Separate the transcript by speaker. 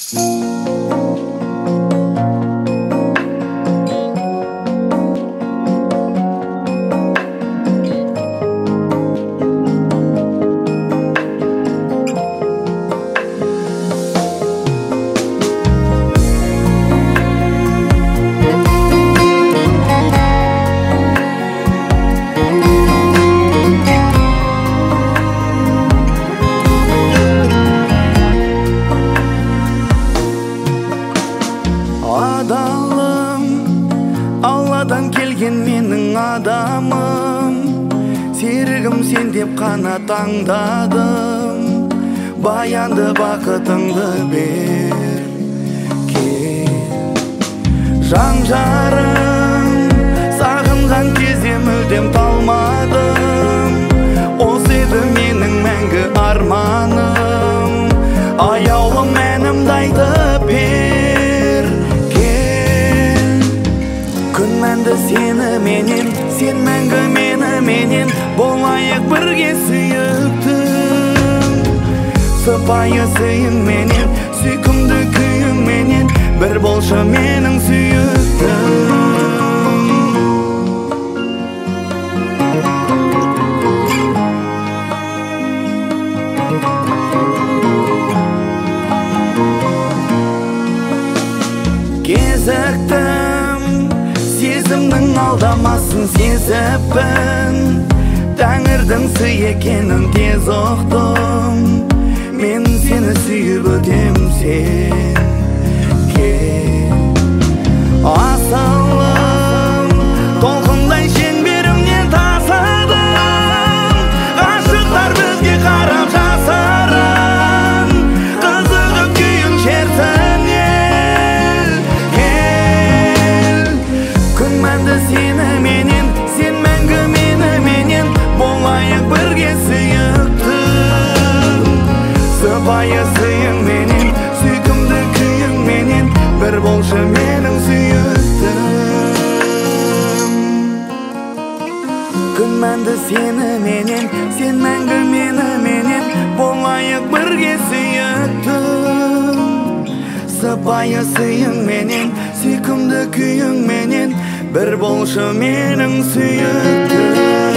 Speaker 1: Adalım, Алладан келген менің адамым. Серігім сен деп қана таңдадым. Баянды бақытыңды бер, кел. Жан жарым, сағынған кезде мүлдем талмадым. Осы еді менің мәңгі арманым. Аяулым әнімді айтып бер, кел. Күнмәнді сені менен, сен мәңгі мені менен. Болайық бірге сүйіктім. Сыпайы сыйың менен, сүйкімді күйің менен. Бір болшы менің сүйіктім. Кезіктім, сезімнің алдамасын сезіппін. Тәңірдің сый екенін тез ұқтым. Мен сені сүйіп өтем, сен кел. Асылым, толқындай шеңберімнен тасыдым. Ғашықтар бізге қарап жасырын, қызығып күйің шертін ел, кел. Күнмәнді сені менен, сен мәңгі мені менен. Болайық бірге сүйіктім. Сыпайы сыйың менен, сүйкімді күйің менен. Бір болшы менің сүйіктім. Күнмәнді сені менен, сен мәңгі мені менен. Болайық бірге сүйіктім. Сыпайы сыйың менен, сүйкімді күйің менен. Бір болшы менің сүйіктім.